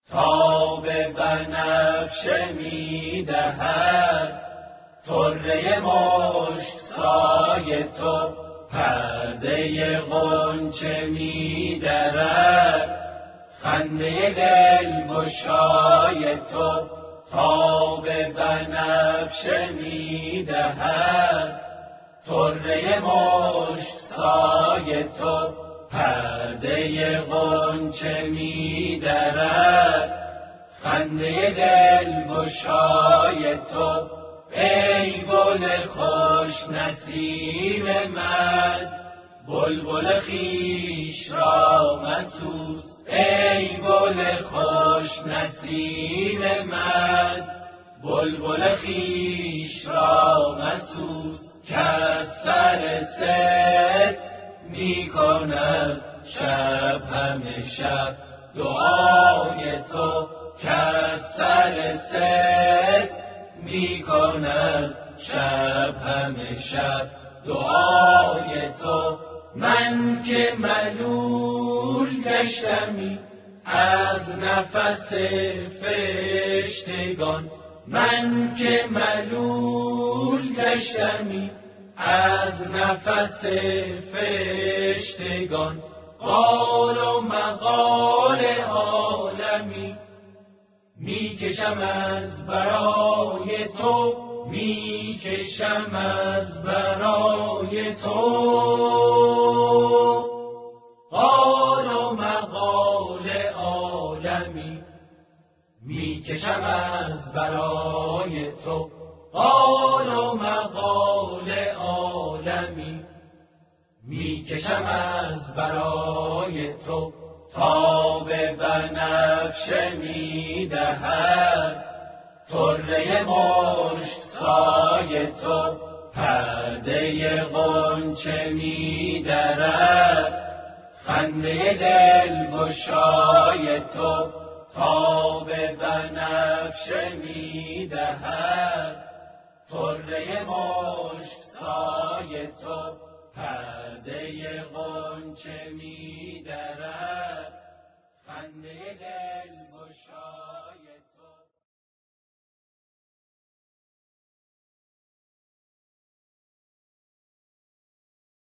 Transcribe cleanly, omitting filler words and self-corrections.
تاب بنفشه می‌دهد، طره مشک سای تو پرده غنچه می‌درد. خنده دلگشای تو تاب بنفشه می‌دهد، طره مشک سای تو پرده غنچه می‌درد. خنده دلگشای تو ای گل خوش نسیم من، بلبل خویش را مسوز. ای گل خوش نسیم من، بلبل خویش را مسوز. کز سر صدق می‌کند شب همه شب دعای تو. کز سر صدق می‌کند شب همه شب دعای تو. من که ملول گشتمی از نفس فرشتگان، من که ملول گشتمی از نفس فرشتگان. قال و مقال عالمی میکشم از برای تو، میکشم از برای تو. قال و مقال عالمی میکشم از برای تو. قال و مقال عالمی میکشم از برای تو. تاب بنفشه می‌دهد، طره مشک سای تو پرده غنچه می‌درد. خنده دلگشای تو تاب بنفشه می‌دهد، طره مشک سای تو پرده غنچه می‌درد. خنده دلگشای